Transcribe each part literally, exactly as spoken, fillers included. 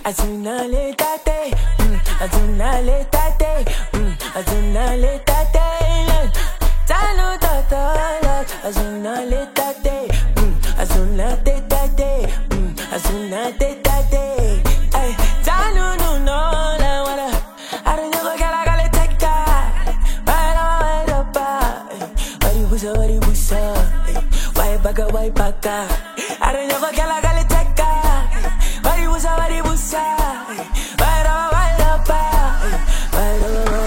Azuna le tate, azuna le tate, azuna le tate. Talo tata, azuna le tate, azuna te tate, azuna te tate. Ay, talo no no la wala. Aranya que la gale teka, para para pa. Wari busa wari busa, wai baka wai baka. Aranya que la gale teka, wari busa wari busa, para para pa, para para.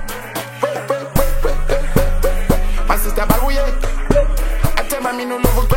My sister Balouye, I tell my me no love